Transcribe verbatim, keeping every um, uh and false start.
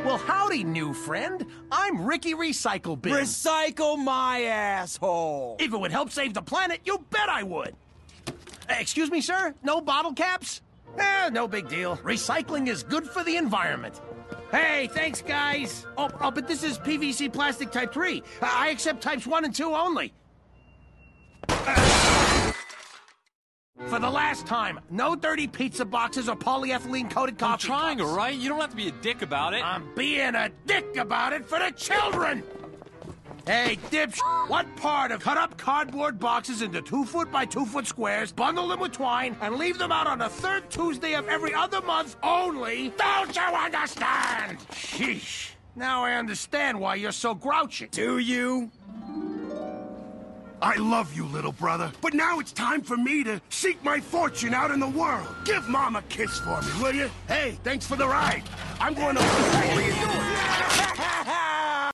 Well, howdy, new friend. I'm Ricky Recycle Bin. Recycle my asshole! If it would help save the planet, you bet I would. Uh, excuse me, sir? No bottle caps? Eh, no big deal. Recycling is good for the environment. Hey, thanks, guys. Oh, oh but this is P V C plastic type three. Uh, I accept types one and two only. Uh, for the last time, no dirty pizza boxes or polyethylene-coated coffee I'm trying, cups. all right? You don't have to be a dick about it. I'm being a dick about it for the children! Hey, dipsh, what part of cut up cardboard boxes into two foot by two foot squares, bundle them with twine, and leave them out on the third Tuesday of every other month only? Don't you understand? Sheesh. Now I understand why you're so grouchy. Do you? I love you, little brother, but now it's time for me to seek my fortune out in the world. Give Mom a kiss for me, will you? Hey, thanks for the ride. I'm going to...